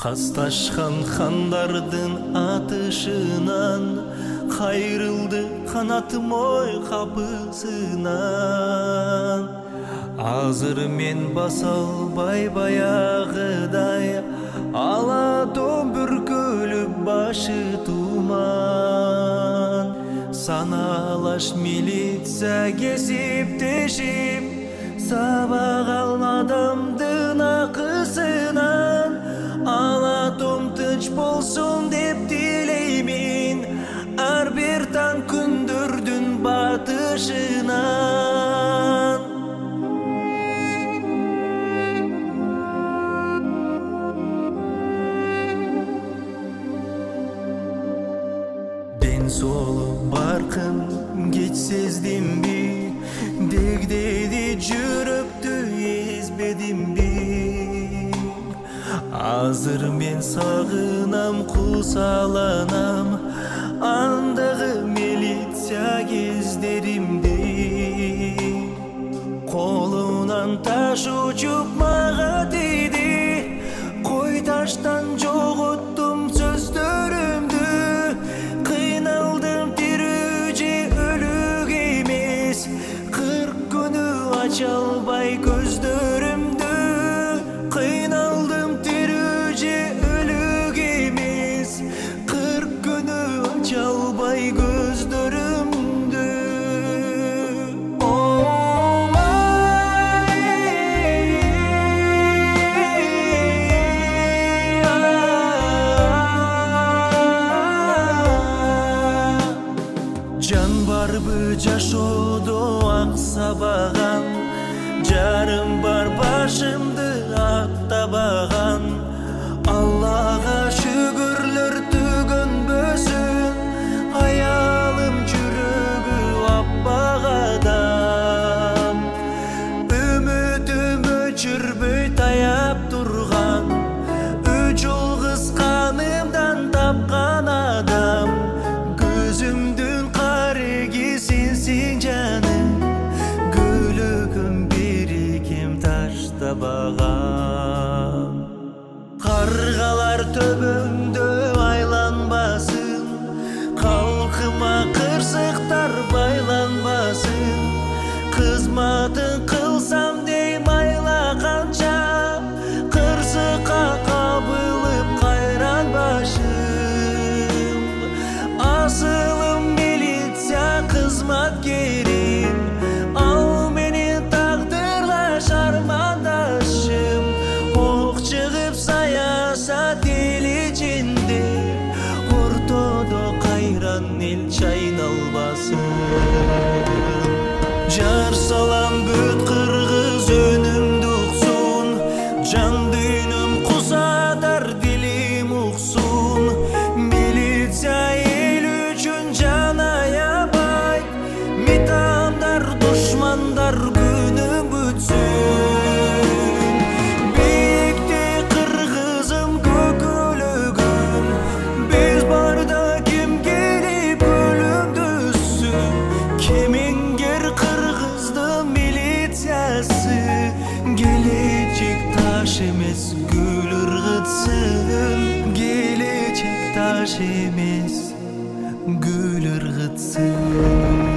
Касташкан хандардын атышынан кайрылды канатым ой капысынан. Азыр мен баса албай баягыдай, ала том бүркөлүп башы туман. Саналаш милиция кесиптешип, сабак алмадымдын акысынан. Ала том тынч болсун деп тилеймин, ар бир таң күндөрдүн батышынан. Ден соолу баркын кеч сездимби, дегдейди жүрөктү эзбедимби. Азыр мен сагынам, кусаланам андагы милиция кездеримди. Колунан таш учуп мага тийди, кой таштан жоготтум сөздөрүмдү. Кыйналдым тирүү же өлүк эмес, 40 күнү ача албай көздөрүмдү. Кыйналдым тирүү же өлүк эмес, 40 күнү ача албай көздөрүмдү. Жан барбы жашоодо ак сабаган, жарым бар башымды аттабаган. Аллага шүгүрлөр түгөнбөсүн, аялым жүрөгү аппак адам. Үмүтүм өчүрбөй таяп турган, 3 жыл кысканымдан тапкан адам. Көзүмдүн кареги сенсиң жаным, көлөгүм берекем таштабаган. Каргалар төбөңдө айланбасын, калкыма кырсыктар байланбасын. Кызматын кылсам дейм айла канча, кырсыкка кабылып кайран башым. Асылым милиция кызматкерим, ал менин тагдырлаш армандашым. Ок чыгып саясат эл ичинде, ортодо кайран эл чайналбасын. Жар салам бүт кыргыз өнүмдү уксун, жан дүйнөм кусатар дилим уксун. Милиция эл үчүн жан аябайт, метамдар душмандар күнү бүтсүн. Бийикте кыргызым көкөлөгүм, биз барда ким келип өлүмдүсүн. Кемеңгер кыргыздын милициясы, келечек таш эмес гүл ыргытсын. Келечек таш эмес гүл ыргытсын.